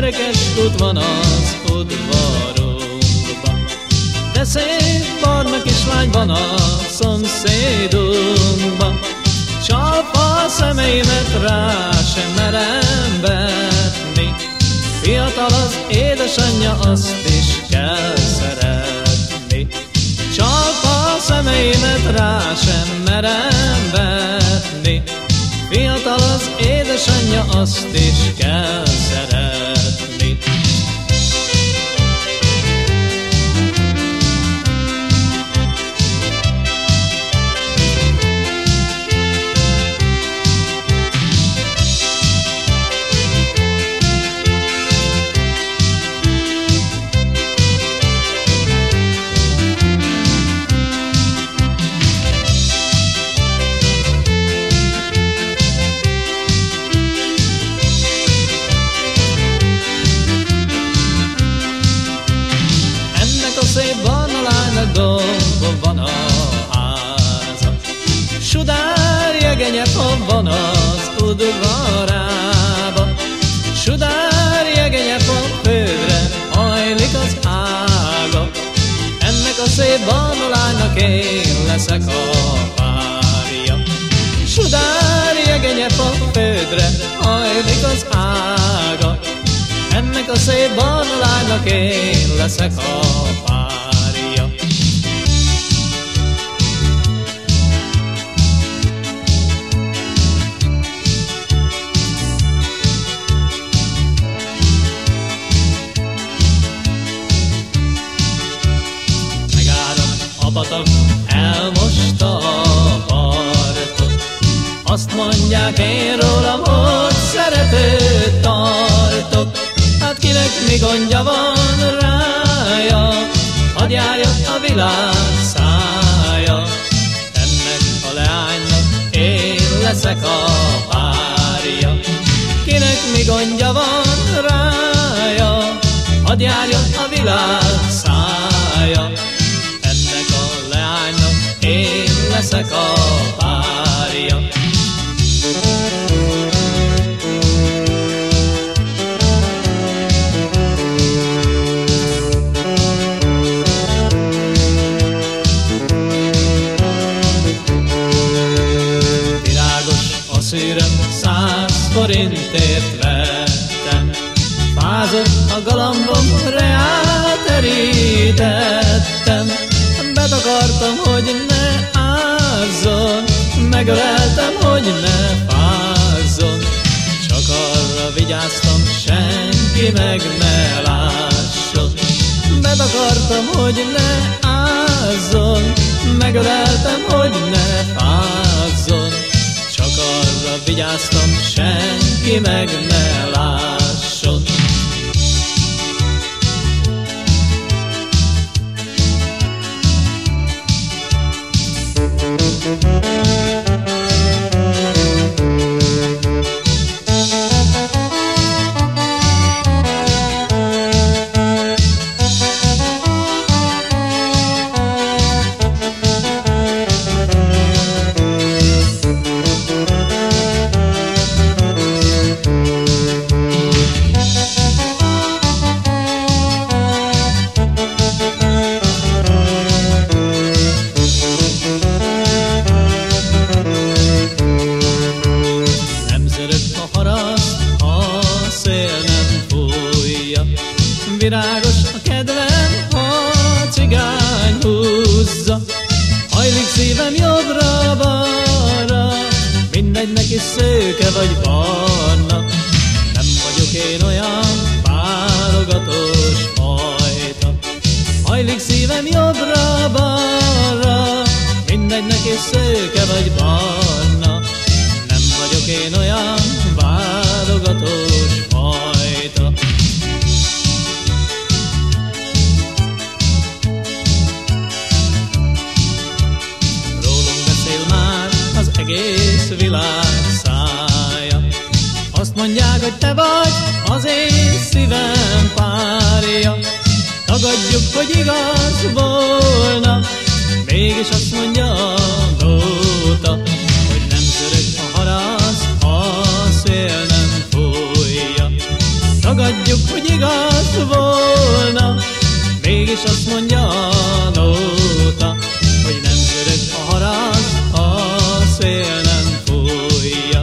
kerekes út van az udvarunkban, de szép barna kislány van a szomszédunkban. Csalpa a szemeimet, rá sem merem vetni, fiatal az édesanyja, azt is kell szeretni. Csalpa a szemeimet, rá sem merem vetni, fiatal az édesanyja, azt is kell szeretni. Szép barna lánynak dombon van a háza, sudár jegenyefa van az udvarába. Sudár jegenyefa földre hajlik az ága, ennek a szép barna lánynak én leszek a párja. Sudár jegenyefa földre hajlik az ága, ennek a szép barna lánynak én leszek a párja. Megállom a patak, elmosta a partot, azt mondják én rólam, hogy szeretőt tartok. Hát kinek mi gondja van rája, hadd járja a világ szája. Ennek a leánynak én leszek a párja. Kinek mi gondja van rája, hadd járja a világ szája. Ennek a leánynak én leszek a párja. Szűröm 100 forintért vettem, fázott a galambom, reálterítettem. Betakartam, hogy ne ázzon, megöleltem, hogy ne fázzon. Csak arra vigyáztam, senki meg ne lásson. Betakartam, hogy ne ázzon, megöleltem, hogy ne fázzon. Csak arra vigyáztam, senki meg ne lásson. Virágos a kedvem, ha cigány húzza, hajlik szívem jobbra-balra, mindegy neki szőke vagy barna. Nem vagyok én olyan válogatós fajta, hajlik szívem jobbra-balra, mindegy neki szőke vagy barna. Nem vagyok én olyan válogatós fajta. Egész világ szája, azt mondják, hogy te vagy az én szívem párja. Tagadjuk, hogy igaz volna, mégis azt mondja a nóta, hogy nem zörög a haraszt, ha a szél nem fújja. Tagadjuk, hogy igaz volna. Mégis azt mondja a nóta, hogy nem görög a harag, a szél nem fújja.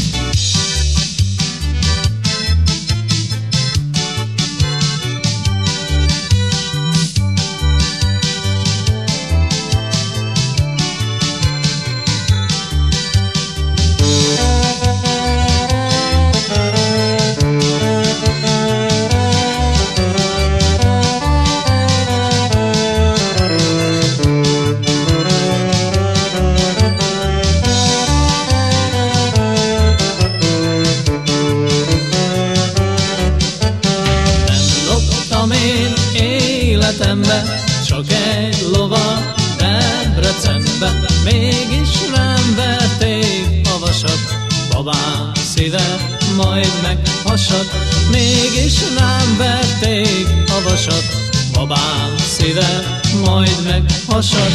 Csak egy lova Debrecenbe, mégis nem verték a vasat. Babám szíve majd meghasad, mégis nem verték a vasat. Babám szíve majd meghasad.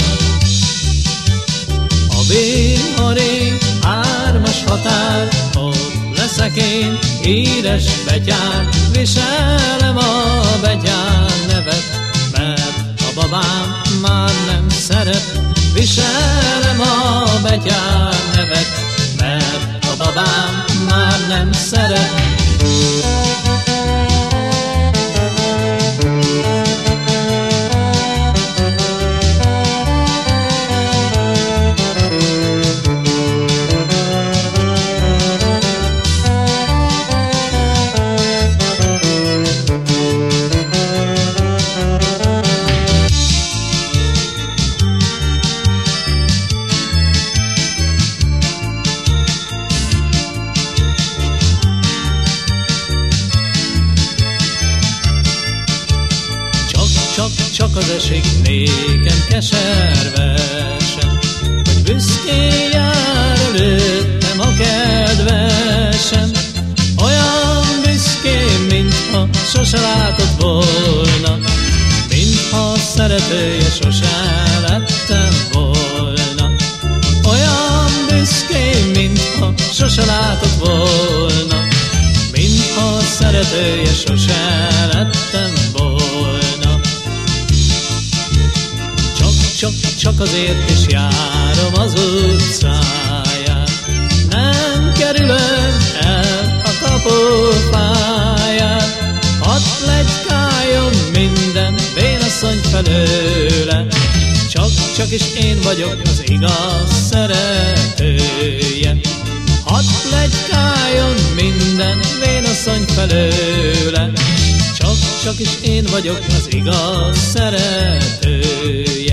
A bihari 3-as határ, ott leszek én, híres betyár. Viselem a betyár nevet, mert a babám már nem szeret. Viselem a betyár nevet, mert a babám már nem szeret. Csak az esik nékem keservesen, hogy büszkén jár előttem a kedvesem. Olyan büszkén, mintha sose látott volna, mintha szeretője sose lettem volna. Olyan büszkén, mintha sose látott volna, mintha szeretője sose lettem volna. Csak azért is járom az utcáját, nem kerülöm el a kapufáját. Hadd pletykáljon minden vénasszony felőle, csak is én vagyok az igaz szeretője. Hadd pletykáljon minden vénasszony felőle, csak is én vagyok az igaz szeretője.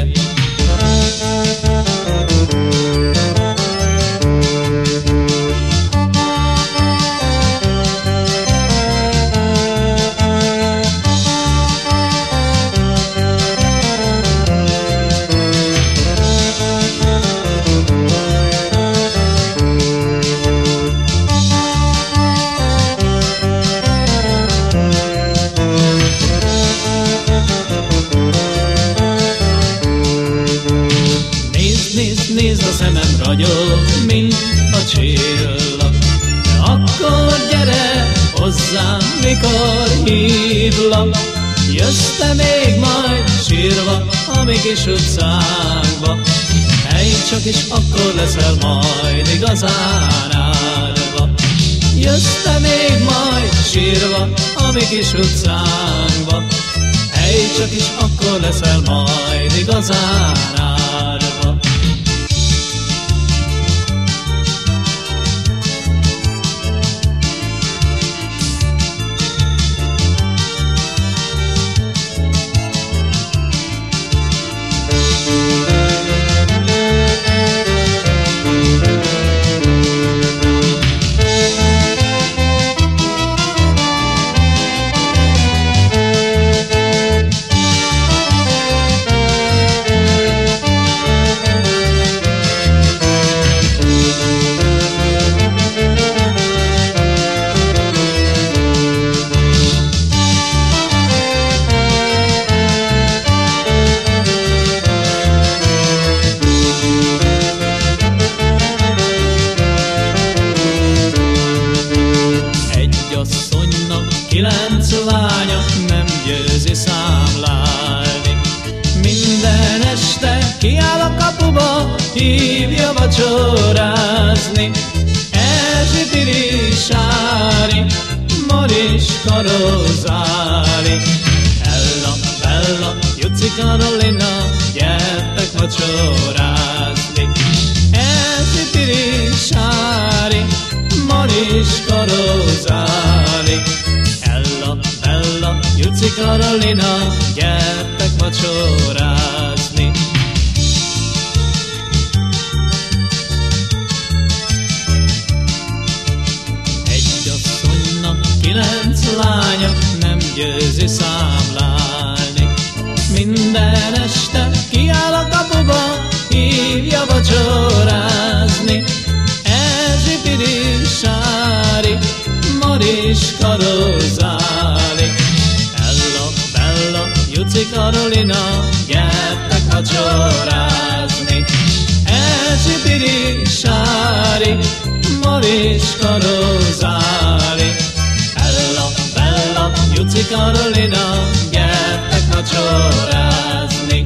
Nézd a szemem ragyog, mint a csillag, de akkor gyere hozzám, mikor hívlak. Jössz te még majd sírva a mi kis utcánkba, hely, csak is akkor leszel majd igazán árva. Jössz te még majd sírva a mi kis utcánkba, hely, csak is akkor leszel majd igazán árva. vacsorázni. Ezsitiri, Sári, Moris, Karozári. Ella, Bella, Juci, Karolina, gyertek vacsorázni. Ezsitiri, Sári, Moris, Karozári. Ella, Bella, Juci, Karolina, gyertek vacsorázni. Egy asszonynak 9 lánya, nem győzi számlálni. Minden este kiáll a kapuba, hívja vacsorázni. Ezsitiri, Sári, Moris, Karozári. Ella, Bella, Juci, Karolina, gyertek vacsorázni. Ezsitiri, Sári, Moris, Karozári. Ella, Bella, Juci, Karolina, gyertek vacsorázni.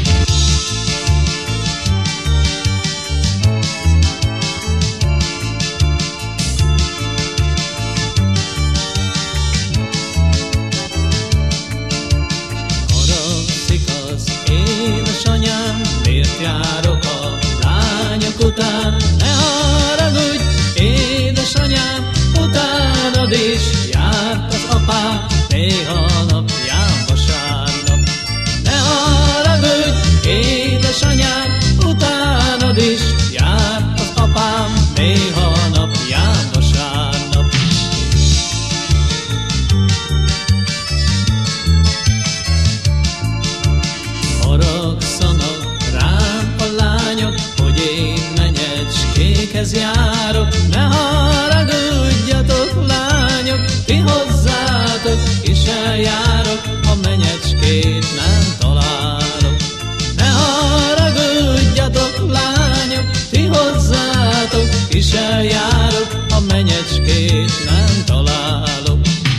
Haragszik az édesanyám, miért járok a lányok után? Ne haragudj, édesanyám, utánad is járt az apám, néha napján vasárnap. Ne haragudj, édesanyám, utánad is járt az apám, néha napján vasárnap. Haragszanak rám a lányok, hogy én menyecskékhez járok. Ne haragudjatok, lányok, ti hozzátok is eljárok, a menyecskét nem találok. Ne haragudjatok, lányok, ti hozzátok is eljárok, a menyecskét nem találok.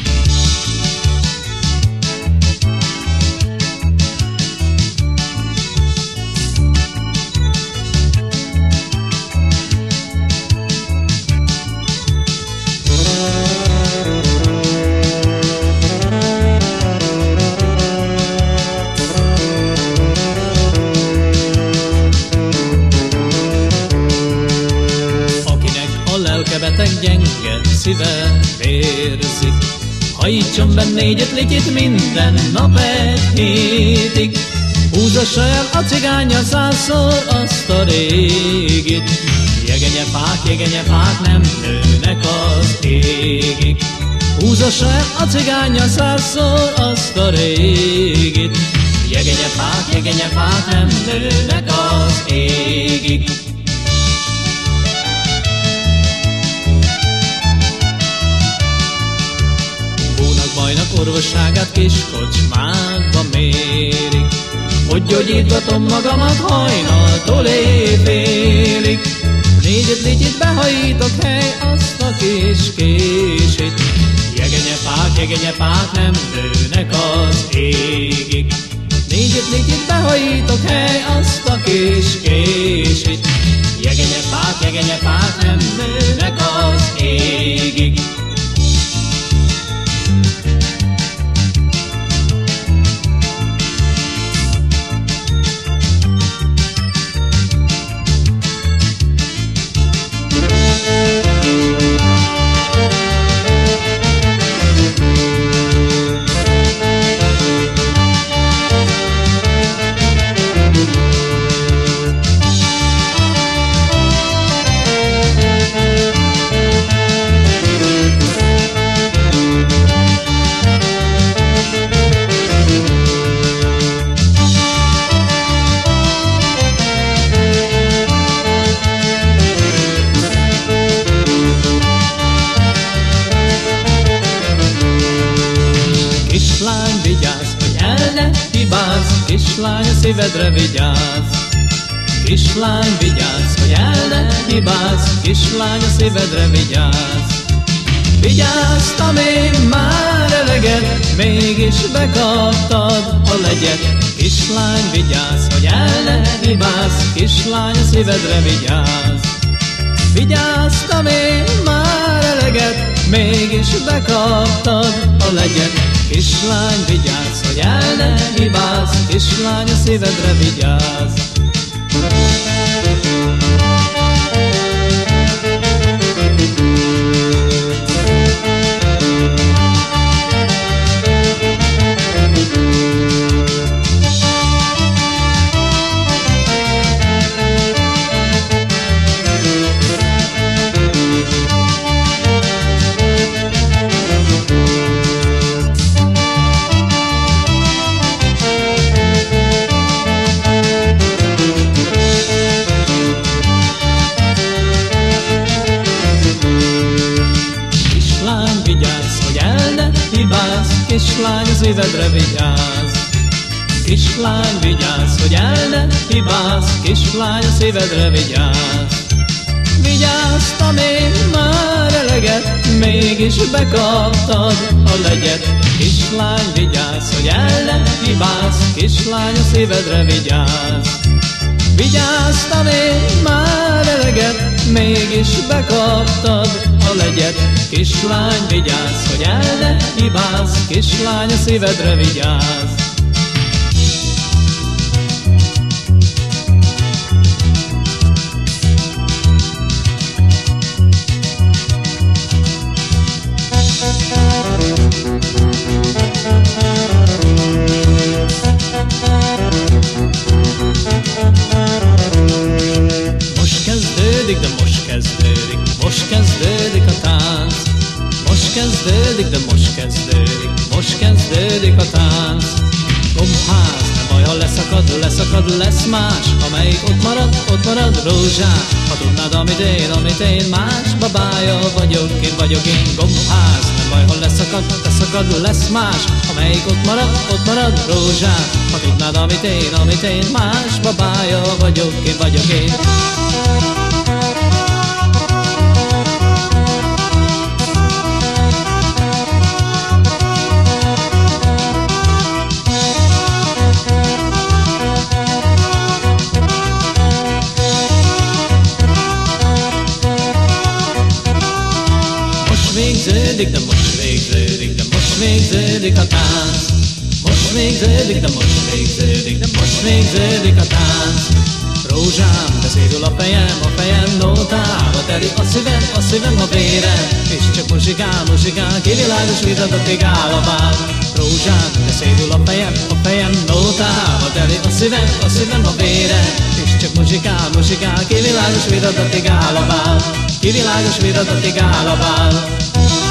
Beteg, gyenge szíve vérzik, hajítson be 4-5 lityit minden nap egy hétig. Húzassa el a cigánya 100-szor azt a régit. Jegenyefák nem nőnek az égig. Húzassa el a cigánya 100-szor azt a régit. Jegenyefák nem nőnek az égig. Bajnak orvosságát kis kocsmákba mérik, hogy gyógyítgatom magamat hajnaltól éjfélig. 4-5 lityit behajítok, hely, azt a kis kését. Jegenyefák nem nőnek az égig. 4-5 lityit behajítok, hely, azt a kis kését. Jegenyefák nem nőnek az égig. Kislány, a szívedre vigyázz, kislány, vigyázz, hogy el ne hibázz, kislány, a szívedre vigyázz. Vigyáztam én már eleget, mégis bekaptad a legyet. Kislány, vigyázz, hogy el ne hibázz, kislány, a szívedre vigyázz. Vigyáztam én már eleget, mégis bekaptad a legyet. Kislány, vigyázz, hogy el ne hibázz, kislány, a szívedre vigyázz. Kislány, a szívedre vigyázz. Kislány, vigyázz, hogy el ne hibázz, kislány, a szívedre vigyázz. Vigyáztam én már eleget, mégis bekaptad a legyet. Kislány, vigyázz, hogy el ne hibázz, kislány, a szívedre vigyázz. Vigyáztam én már eleget, mégis bekaptad a legyet. Kislány, vigyázz, hogy el ne hibázz, kislány, a szívedre vigyázz. Most kezdődik, de most kezdődik, most kezdődik a tánc. Most kezdődik, de most kezdődik, most kezdődik a tánc. Gombház, nem baj, ha leszakad, leszakad, lesz más. Amelyik ott marad rózsás. Ha tudnád, amit én más babája vagyok én. Gombház, nem baj, ha leszakad, leszakad, lesz más. Amelyik ott marad rózsás. Ha tudnád, amit én más babája vagyok én. De most végződik, de most végződik a tánc. Most végződik, de most végződik, de most végződik a tánc. Rózsám, de szédül a fejem nótába teli a szívem a vérem. És csak muzsikál, kivilágos viradatig áll a bál. Rózsám, de szédül a fejem nótába teli a szívem a vérem. És csak muzsikál, kivilágos viradatig áll a bál. Kivilágos viradatig áll a bál.